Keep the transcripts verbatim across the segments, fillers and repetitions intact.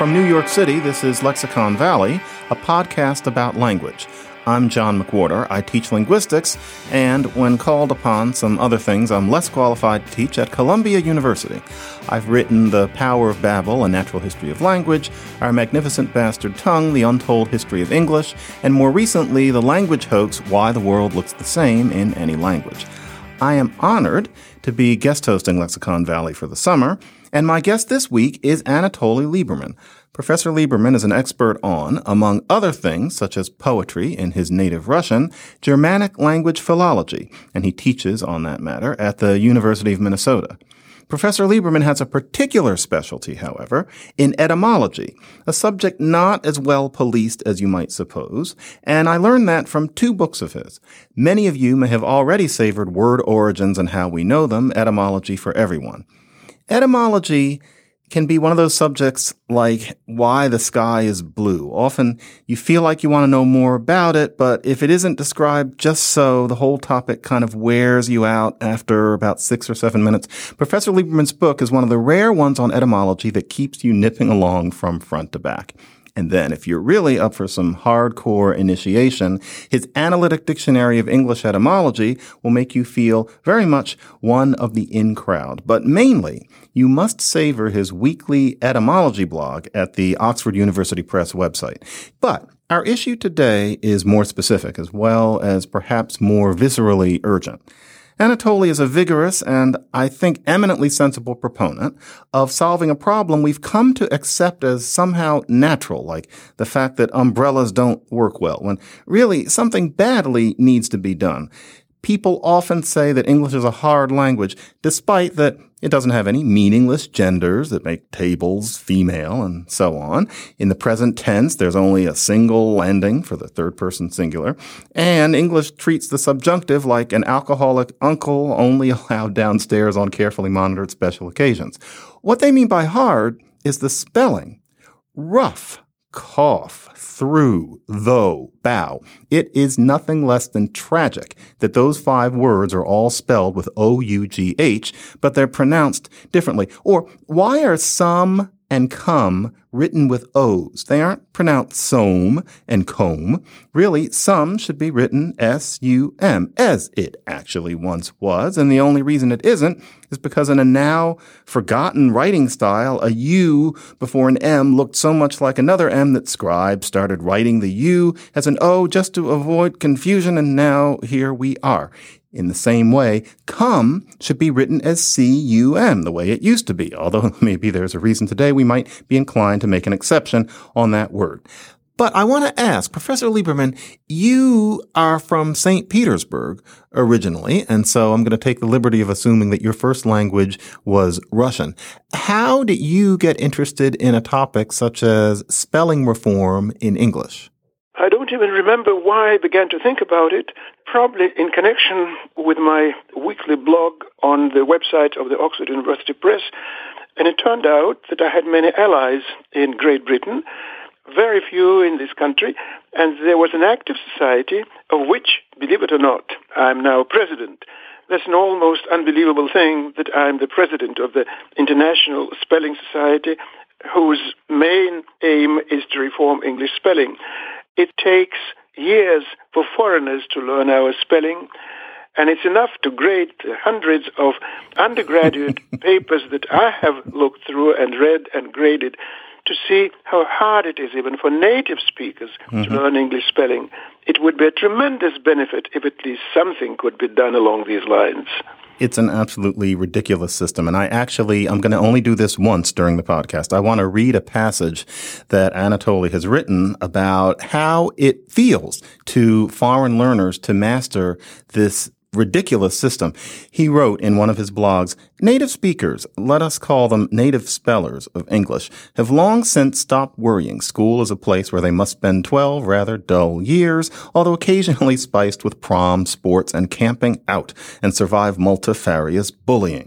From New York City, this is Lexicon Valley, a podcast about language. I'm John McWhorter. I teach linguistics, and when called upon some other things, I'm less qualified to teach at Columbia University. I've written The Power of Babel, A Natural History of Language, Our Magnificent Bastard Tongue, The Untold History of English, and more recently, the language hoax, Why the World Looks the Same in Any Language. I am honored to be guest hosting Lexicon Valley for the summer, and my guest this week is Anatoly Lieberman. Professor Lieberman is an expert on, among other things, such as poetry in his native Russian, Germanic language philology, and he teaches on that matter at the University of Minnesota. Professor Lieberman has a particular specialty, however, in etymology, a subject not as well policed as you might suppose, and I learned that from two books of his. Many of you may have already savored Word Origins and How We Know Them, Etymology for Everyone. Etymology can be one of those subjects like why the sky is blue. Often you feel like you want to know more about it, but if it isn't described just so, the whole topic kind of wears you out after about six or seven minutes. Professor Lieberman's book is one of the rare ones on etymology that keeps you nipping along from front to back. And then, if you're really up for some hardcore initiation, his Analytic Dictionary of English Etymology will make you feel very much one of the in crowd. But mainly, you must savor his weekly etymology blog at the Oxford University Press website. But our issue today is more specific, as well as perhaps more viscerally urgent. Anatoly is a vigorous and, I think, eminently sensible proponent of solving a problem we've come to accept as somehow natural, like the fact that umbrellas don't work well, when really something badly needs to be done. People often say that English is a hard language, despite that it doesn't have any meaningless genders that make tables female and so on. In the present tense, there's only a single ending for the third person singular. And English treats the subjunctive like an alcoholic uncle only allowed downstairs on carefully monitored special occasions. What they mean by hard is the spelling. Rough, cough, through, though, bow. It is nothing less than tragic that those five words are all spelled with O U G H, but they're pronounced differently. Or why are some and come written with O's? They aren't pronounced some and comb. Really, some should be written S U M, as it actually once was. And the only reason it isn't is because in a now forgotten writing style, a U before an M looked so much like another M that scribes started writing the U as an O just to avoid confusion, and now here we are. In the same way, come should be written as C U M, the way it used to be, although maybe there's a reason today we might be inclined to make an exception on that word. But I want to ask, Professor Lieberman, you are from Saint Petersburg originally, and so I'm going to take the liberty of assuming that your first language was Russian. How did you get interested in a topic such as spelling reform in English? I don't even remember why I began to think about it, probably in connection with my weekly blog on the website of the Oxford University Press. And it turned out that I had many allies in Great Britain, very few in this country, and there was an active society of which, believe it or not, I'm now president. That's an almost unbelievable thing that I'm the president of the International Spelling Society, whose main aim is to reform English spelling. It takes years for foreigners to learn our spelling, and it's enough to grade the hundreds of undergraduate papers that I have looked through and read and graded to see how hard it is even for native speakers mm-hmm. to learn English spelling. It would be a tremendous benefit if at least something could be done along these lines. It's an absolutely ridiculous system. And I actually, I'm going to only do this once during the podcast. I want to read a passage that Anatoly has written about how it feels to foreign learners to master this ridiculous system. He wrote in one of his blogs, native speakers, let us call them native spellers of English, have long since stopped worrying school is a place where they must spend twelve rather dull years, although occasionally spiced with prom, sports, and camping out, and survive multifarious bullying.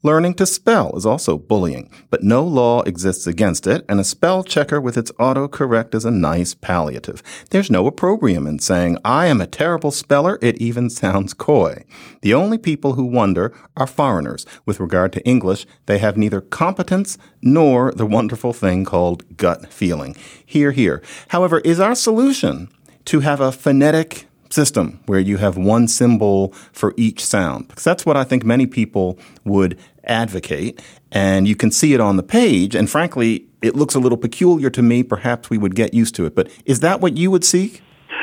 Learning to spell is also bullying, but no law exists against it, and a spell checker with its autocorrect is a nice palliative. There's no opprobrium in saying, I am a terrible speller. It even sounds coy. The only people who wonder are foreigners. With regard to English, they have neither competence nor the wonderful thing called gut feeling. Hear, hear. However, is our solution to have a phonetic system where you have one symbol for each sound? Because that's what I think many people would advocate, and you can see it on the page, and frankly, it looks a little peculiar to me. Perhaps we would get used to it. But is that what you would seek?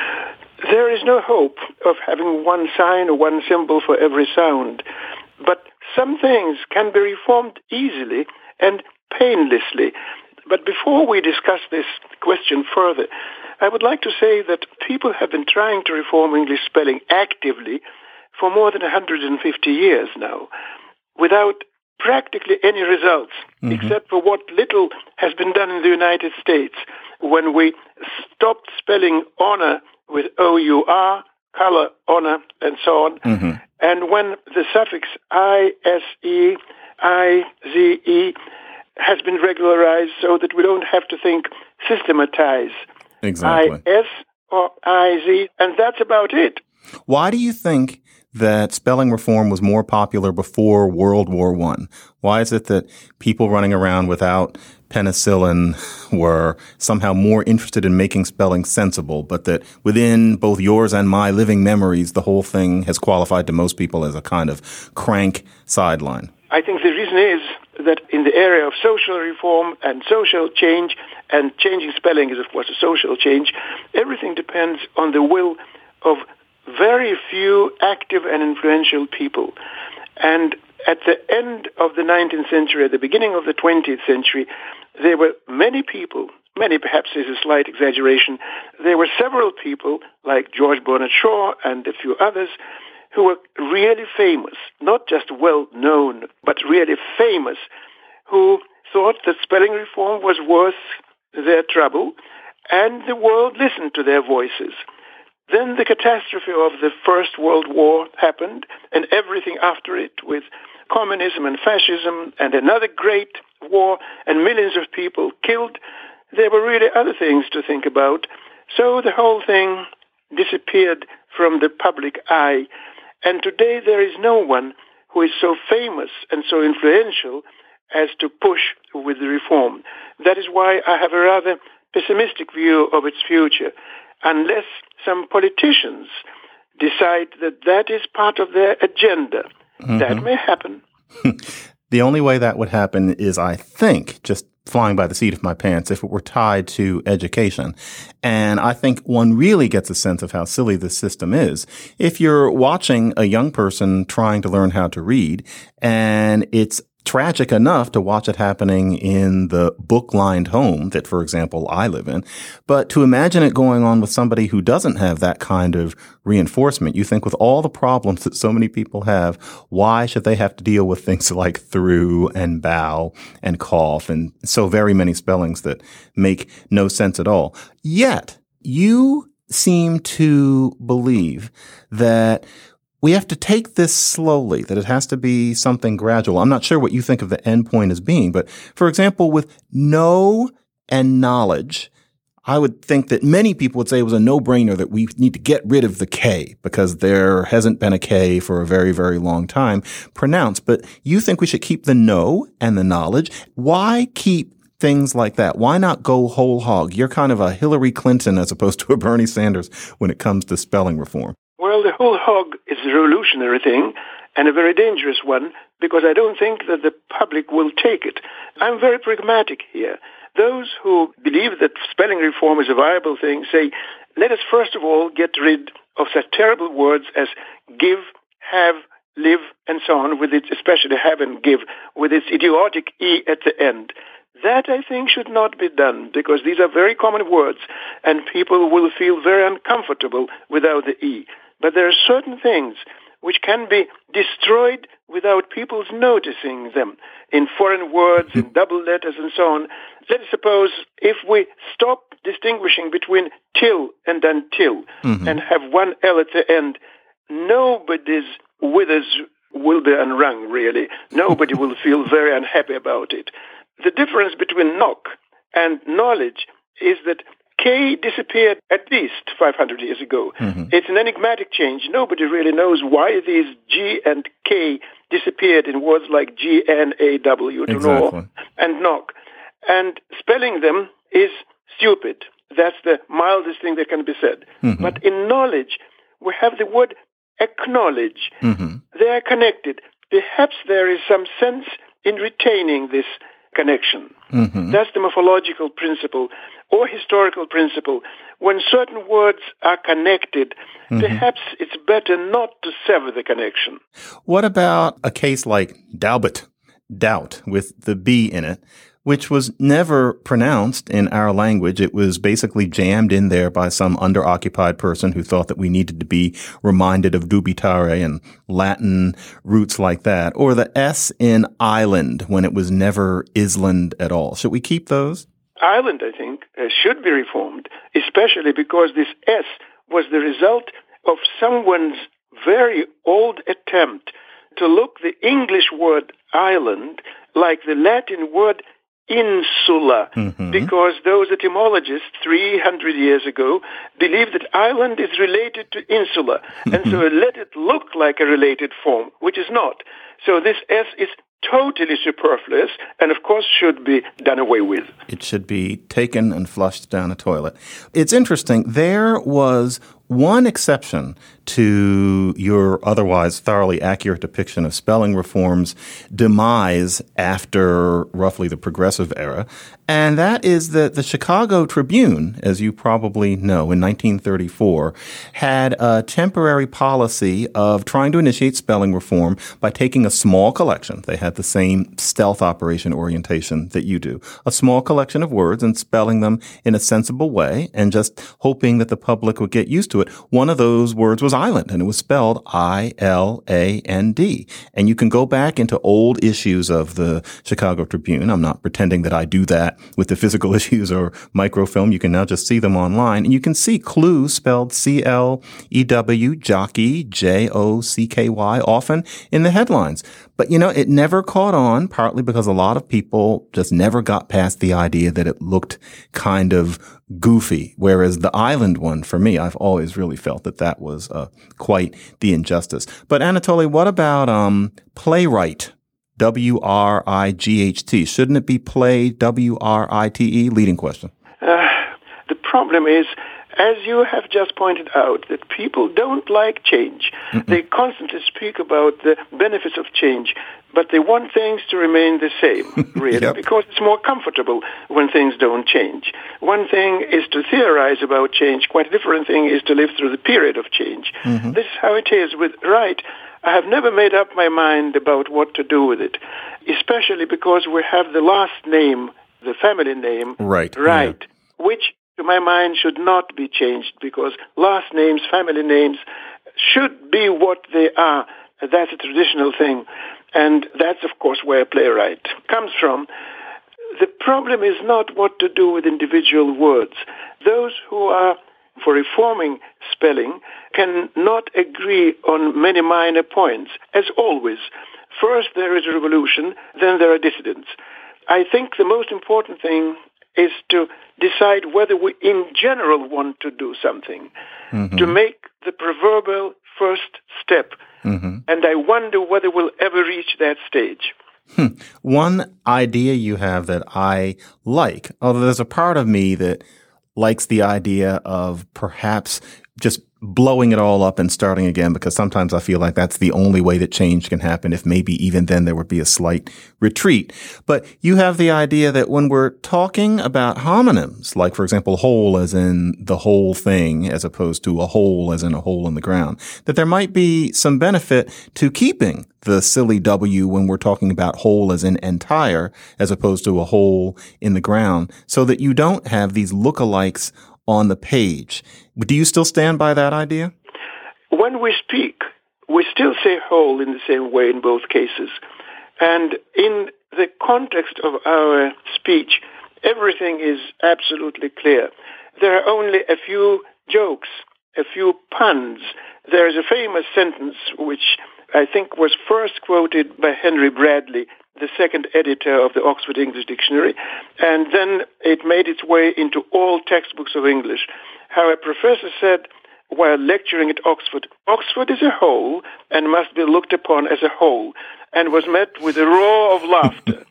There is no hope of having one sign or one symbol for every sound. But some things can be reformed easily and painlessly. But before we discuss this question further, I would like to say that people have been trying to reform English spelling actively for more than one hundred fifty years now, without practically any results, mm-hmm. except for what little has been done in the United States when we stopped spelling honor with O U R, color, honor, and so on. Mm-hmm. And when the suffix I S E, I Z E has been regularized so that we don't have to think systematize. Exactly. I S or I Z, and that's about it. Why do you think that spelling reform was more popular before World War One? Why is it that people running around without penicillin were somehow more interested in making spelling sensible, but that within both yours and my living memories, the whole thing has qualified to most people as a kind of crank sideline? I think the reason is that in the area of social reform and social change, and changing spelling is, of course, a social change, everything depends on the will of very few active and influential people. And at the end of the nineteenth century, at the beginning of the twentieth century, there were many people, many perhaps is a slight exaggeration, there were several people like George Bernard Shaw and a few others who were really famous, not just well-known, but really famous, who thought that spelling reform was worth their trouble, and the world listened to their voices. Then the catastrophe of the First World War happened, and everything after it, with communism and fascism and another great war and millions of people killed. There were really other things to think about. So the whole thing disappeared from the public eye. And today there is no one who is so famous and so influential as to push with the reform. That is why I have a rather pessimistic view of its future, unless some politicians decide that that is part of their agenda. Mm-hmm. That may happen. The only way that would happen is, I think, just flying by the seat of my pants, if it were tied to education. And I think one really gets a sense of how silly this system is. If you're watching a young person trying to learn how to read, and it's tragic enough to watch it happening in the book-lined home that, for example, I live in. But to imagine it going on with somebody who doesn't have that kind of reinforcement, you think with all the problems that so many people have, why should they have to deal with things like through and bow and cough and so very many spellings that make no sense at all? Yet, you seem to believe that we have to take this slowly, that it has to be something gradual. I'm not sure what you think of the end point as being, but for example, with know and knowledge, I would think that many people would say it was a no-brainer that we need to get rid of the K because there hasn't been a K for a very, very long time pronounced. But you think we should keep the know and the knowledge. Why keep things like that? Why not go whole hog? You're kind of a Hillary Clinton as opposed to a Bernie Sanders when it comes to spelling reform. Well, the whole hog is a revolutionary thing and a very dangerous one because I don't think that the public will take it. I'm very pragmatic here. Those who believe that spelling reform is a viable thing say, let us first of all get rid of such terrible words as give, have, live, and so on, with its, especially have and give, with its idiotic E at the end. That, I think, should not be done because these are very common words and people will feel very uncomfortable without the E. But there are certain things which can be destroyed without people's noticing them in foreign words, in double letters, and so on. Let's suppose if we stop distinguishing between till and until mm-hmm. and have one L at the end, nobody's withers will be unrung, really. Nobody will feel very unhappy about it. The difference between knock and knowledge is that K disappeared at least five hundred years ago. Mm-hmm. It's an enigmatic change. Nobody really knows why these G and K disappeared in words like G N A W, to exactly. know, and knock. And spelling them is stupid. That's the mildest thing that can be said. Mm-hmm. But in knowledge, we have the word acknowledge. Mm-hmm. They are connected. Perhaps there is some sense in retaining this connection. Mm-hmm. That's the morphological principle or historical principle. When certain words are connected, mm-hmm. perhaps it's better not to sever the connection. What about a case like Daubit, doubt, with the B in it, which was never pronounced in our language? It was basically jammed in there by some under-occupied person who thought that we needed to be reminded of dubitare and Latin roots like that. Or the S in island, when it was never island at all. Should we keep those? Island, I think, uh, should be reformed, especially because this S was the result of someone's very old attempt to look the English word island like the Latin word insula, mm-hmm. because those etymologists three hundred years ago believed that island is related to insula, mm-hmm. and so let it look like a related form, which is not. So this S is totally superfluous and, of course, should be done away with. It should be taken and flushed down a toilet. It's interesting. There was one exception to your otherwise thoroughly accurate depiction of spelling reform's demise after roughly the Progressive Era, and that is that the Chicago Tribune, as you probably know, in nineteen thirty-four, had a temporary policy of trying to initiate spelling reform by taking a small collection. They had the same stealth operation orientation that you do, a small collection of words and spelling them in a sensible way and just hoping that the public would get used to it. One of those words was island, and it was spelled I L A N D. And you can go back into old issues of the Chicago Tribune. I'm not pretending that I do that with the physical issues or microfilm. You can now just see them online. And you can see clue spelled C L E W, jockey, J O C K Y, often in the headlines. But, you know, it never caught on, partly because a lot of people just never got past the idea that it looked kind of goofy, whereas the island one, for me, I've always really felt that that was uh, quite the injustice. But Anatoly, what about um, playwright? W R I G H T. Shouldn't it be play, W R I T E? Leading question. Uh, the problem is, as you have just pointed out, that people don't like change. Mm-mm. They constantly speak about the benefits of change, but they want things to remain the same, really, yep. because it's more comfortable when things don't change. One thing is to theorize about change. Quite a different thing is to live through the period of change. Mm-hmm. This is how it is with right. I have never made up my mind about what to do with it, especially because we have the last name, the family name, right, right yeah. which to my mind should not be changed, because last names, family names, should be what they are. That's a traditional thing. And that's, of course, where playwright comes from. The problem is not what to do with individual words. Those who are for reforming spelling can not agree on many minor points, as always. First, there is a revolution, then there are dissidents. I think the most important thing is to decide whether we in general want to do something, mm-hmm. to make the proverbial first step. Mm-hmm. And I wonder whether we'll ever reach that stage. Hmm. One idea you have that I like, although there's a part of me that likes the idea of perhaps just blowing it all up and starting again, because sometimes I feel like that's the only way that change can happen, if maybe even then there would be a slight retreat. But you have the idea that when we're talking about homonyms, like, for example, whole as in the whole thing, as opposed to a hole as in a hole in the ground, that there might be some benefit to keeping the silly W when we're talking about whole as in entire, as opposed to a hole in the ground, so that you don't have these lookalikes on the page. Do you still stand by that idea? When we speak, we still say whole in the same way in both cases. And in the context of our speech, everything is absolutely clear. There are only a few jokes, a few puns. There is a famous sentence which I think was first quoted by Henry Bradley, the second editor of the Oxford English Dictionary, and then it made its way into all textbooks of English. How a professor said while lecturing at Oxford, Oxford is a whole and must be looked upon as a whole, and was met with a roar of laughter.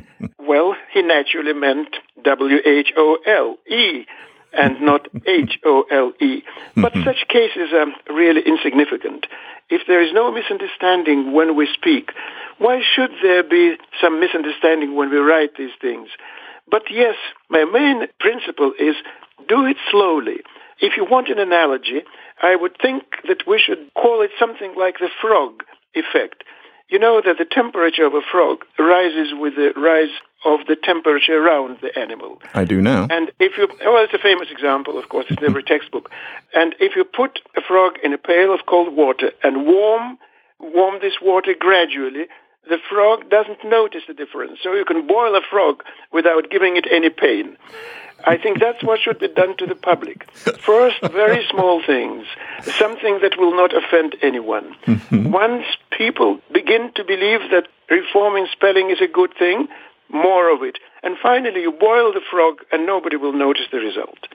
Well, he naturally meant W H O L E and not H O L E. But such cases are really insignificant. If there is no misunderstanding when we speak, why should there be some misunderstanding when we write these things? But yes, my main principle is do it slowly. If you want an analogy, I would think that we should call it something like the frog effect. You know that the temperature of a frog rises with the rise of the temperature around the animal. I do know. And if you, well, it's a famous example, of course, it's in every textbook. And if you put a frog in a pail of cold water and warm, warm this water gradually, the frog doesn't notice the difference. So you can boil a frog without giving it any pain. I think that's what should be done to the public. First, very small things, something that will not offend anyone. Mm-hmm. Once people begin to believe that reforming spelling is a good thing, more of it. And finally, you boil the frog and nobody will notice the result.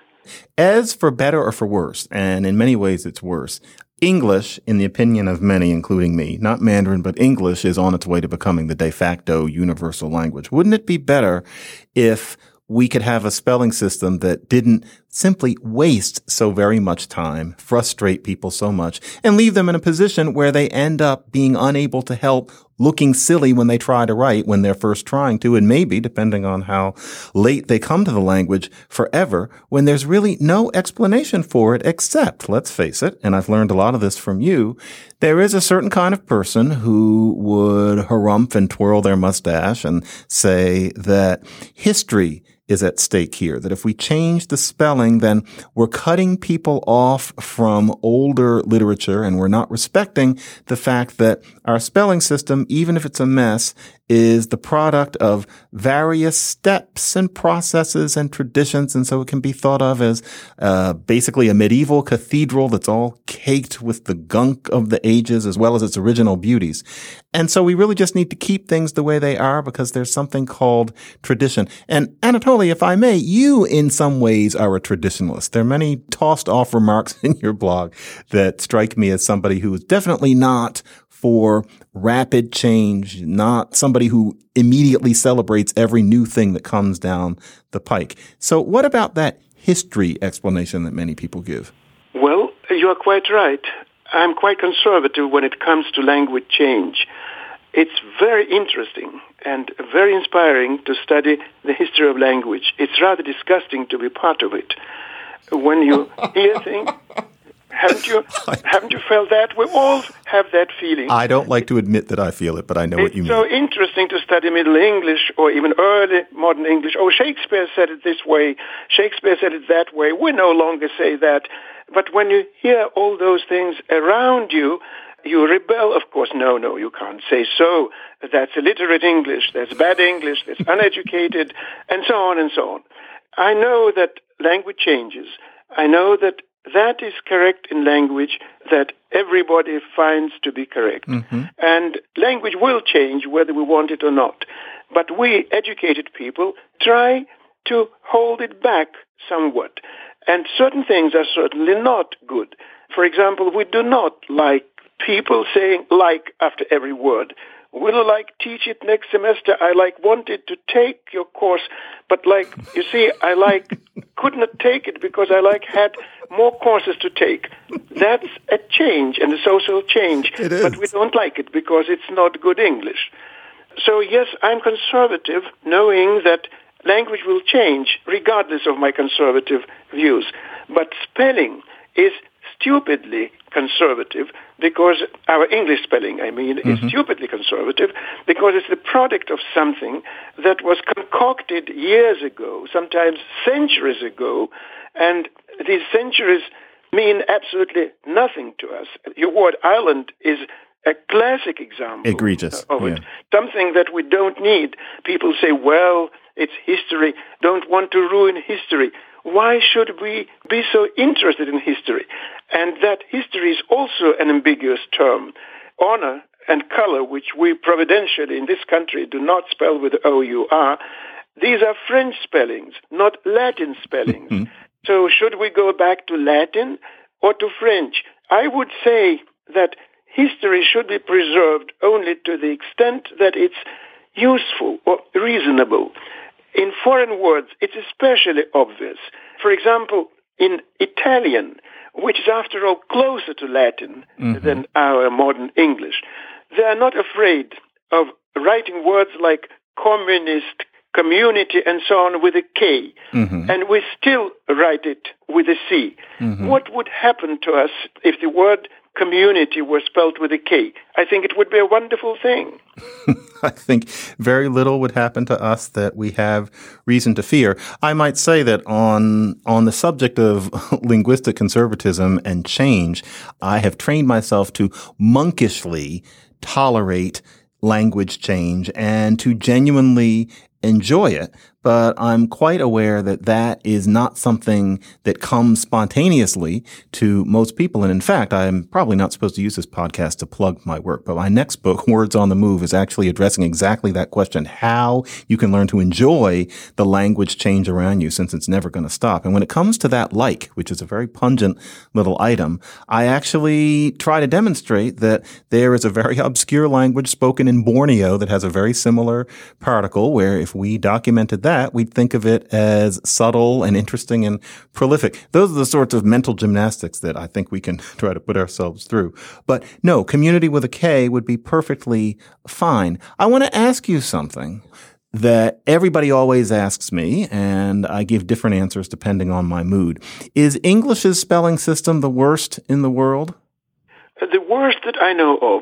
As for better or for worse, and in many ways it's worse, English, in the opinion of many, including me, not Mandarin, but English is on its way to becoming the de facto universal language. Wouldn't it be better if we could have a spelling system that didn't simply waste so very much time, frustrate people so much, and leave them in a position where they end up being unable to help looking silly when they try to write when they're first trying to, and maybe, depending on how late they come to the language, forever, when there's really no explanation for it except, let's face it, and I've learned a lot of this from you, there is a certain kind of person who would harumph and twirl their mustache and say that history is at stake here, that if we change the spelling, then we're cutting people off from older literature and we're not respecting the fact that our spelling system, even if it's a mess, is the product of various steps and processes and traditions. And so it can be thought of as uh, basically a medieval cathedral that's all caked with the gunk of the ages as well as its original beauties. And so we really just need to keep things the way they are because there's something called tradition. And Anatoly, if I may, you in some ways are a traditionalist. There are many tossed off remarks in your blog that strike me as somebody who is definitely not for rapid change, not somebody who immediately celebrates every new thing that comes down the pike. So what about that history explanation that many people give? Well, you are quite right. I'm quite conservative when it comes to language change. It's very interesting and very inspiring to study the history of language. It's rather disgusting to be part of it. When you hear things... Haven't you haven't you felt that? We all have that feeling. I don't like to admit that I feel it, but I know it's what you mean. It's so interesting to study Middle English or even early modern English. Oh, Shakespeare said it this way. Shakespeare said it that way. We no longer say that. But when you hear all those things around you, you rebel. Of course, no, no, you can't say so. That's illiterate English. That's bad English. That's uneducated, and so on and so on. I know that language changes. I know that that is correct in language that everybody finds to be correct. Mm-hmm. And language will change whether we want it or not. But we, educated people, try to hold it back somewhat. And certain things are certainly not good. For example, we do not like people saying like after every word. Will I like teach it next semester? I like wanted to take your course, but like, you see, I like could not take it because I like had more courses to take. That's a change and a social change, it is. But we don't like it because it's not good English. So yes, I'm conservative, knowing that language will change regardless of my conservative views. But spelling is stupidly conservative because our English spelling, I mean, mm-hmm. is stupidly conservative because it's the product of something that was concocted years ago, sometimes centuries ago, and these centuries mean absolutely nothing to us. Your word island is a classic example Egregious. of it, yeah. Something that we don't need. People say, well, it's history, don't want to ruin history. Why should we be so interested in history? And that history is also an ambiguous term. Honor and color, which we providentially in this country do not spell with O U R, these are French spellings, not Latin spellings. Mm-hmm. So should we go back to Latin or to French? I would say that history should be preserved only to the extent that it's useful or reasonable. In foreign words, it's especially obvious. For example, in Italian, which is after all closer to Latin mm-hmm. than our modern English, they are not afraid of writing words like communist, community, and so on with a K, mm-hmm. and we still write it with a C. Mm-hmm. What would happen to us if the word community were spelled with a K? I think it would be a wonderful thing. I think very little would happen to us that we have reason to fear. I might say that on on the subject of linguistic conservatism and change, I have trained myself to monkishly tolerate language change and to genuinely enjoy it. But I'm quite aware that that is not something that comes spontaneously to most people. And in fact, I'm probably not supposed to use this podcast to plug my work, but my next book, Words on the Move, is actually addressing exactly that question, how you can learn to enjoy the language change around you, since it's never going to stop. And when it comes to that like, which is a very pungent little item, I actually try to demonstrate that there is a very obscure language spoken in Borneo that has a very similar particle, where if we documented that, we'd think of it as subtle and interesting and prolific. Those are the sorts of mental gymnastics that I think we can try to put ourselves through. But no, community with a K would be perfectly fine. I want to ask you something that everybody always asks me, and I give different answers depending on my mood. Is English's spelling system the worst in the world? The worst that I know of.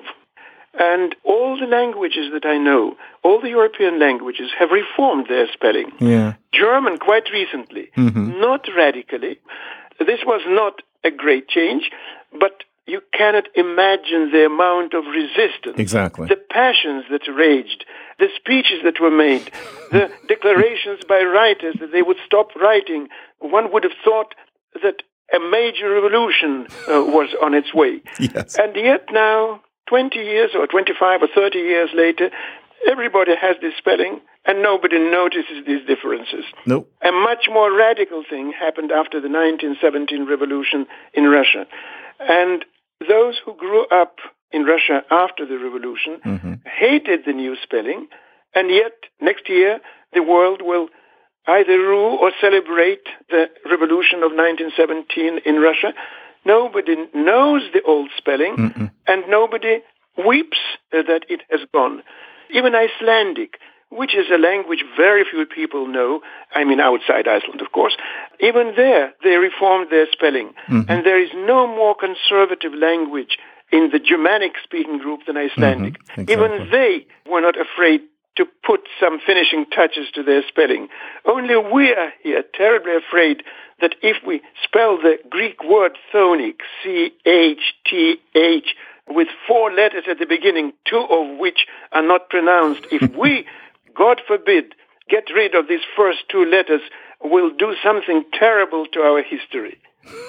And all the languages that I know, all the European languages, have reformed their spelling. Yeah. German quite recently, mm-hmm. not radically. This was not a great change, but you cannot imagine the amount of resistance. Exactly. The passions that raged, the speeches that were made, the declarations by writers that they would stop writing. One would have thought that a major revolution uh, was on its way. Yes. And yet now, twenty years or twenty-five or thirty years later, everybody has this spelling and nobody notices these differences. Nope. A much more radical thing happened after the nineteen seventeen revolution in Russia. And those who grew up in Russia after the revolution mm-hmm. hated the new spelling, and yet next year the world will either rue or celebrate the revolution of nineteen seventeen in Russia. Nobody knows the old spelling, Mm-mm. and nobody weeps that it has gone. Even Icelandic, which is a language very few people know, I mean outside Iceland, of course, even there they reformed their spelling. Mm-hmm. And there is no more conservative language in the Germanic-speaking group than Icelandic. Mm-hmm. Exactly. Even they were not afraid to put some finishing touches to their spelling. Only we are here terribly afraid that if we spell the Greek word chthonic, C H T H, with four letters at the beginning, two of which are not pronounced, if we, God forbid, get rid of these first two letters, we'll do something terrible to our history.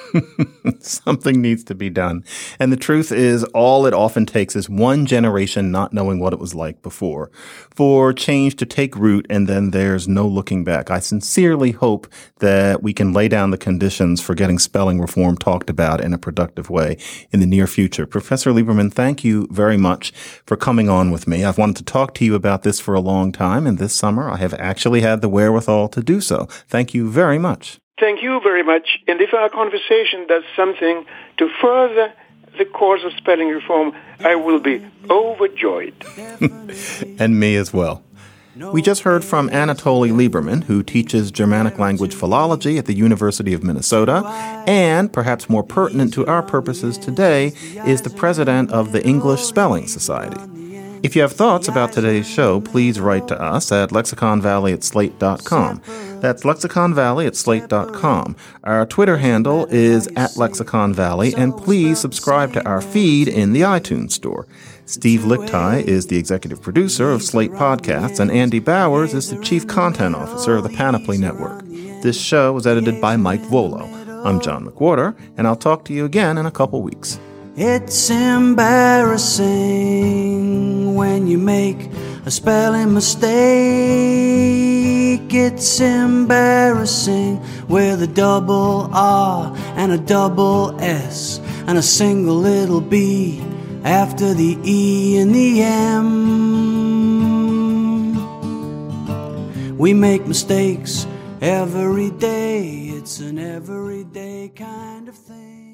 Something needs to be done. And the truth is, all it often takes is one generation not knowing what it was like before for change to take root, and then there's no looking back. I sincerely hope that we can lay down the conditions for getting spelling reform talked about in a productive way in the near future. Professor Lieberman, thank you very much for coming on with me. I've wanted to talk to you about this for a long time, and this summer I have actually had the wherewithal to do so. Thank you very much. Thank you very much. And if our conversation does something to further the cause of spelling reform, I will be overjoyed. And me as well. We just heard from Anatoly Lieberman, who teaches Germanic language philology at the University of Minnesota, and, perhaps more pertinent to our purposes today, is the president of the English Spelling Society. If you have thoughts about today's show, please write to us at lexiconvalley at slate dot com. That's lexiconvalley at slate dot com. Our Twitter handle is at lexiconvalley, and please subscribe to our feed in the iTunes Store. Steve Lichtai is the executive producer of Slate Podcasts, and Andy Bowers is the chief content officer of the Panoply Network. This show was edited by Mike Volo. I'm John McWhorter, and I'll talk to you again in a couple weeks. It's embarrassing when you make a spelling mistake. It's embarrassing with a double R and a double S and a single little B after the E and the M. We make mistakes every day. It's an everyday kind of thing.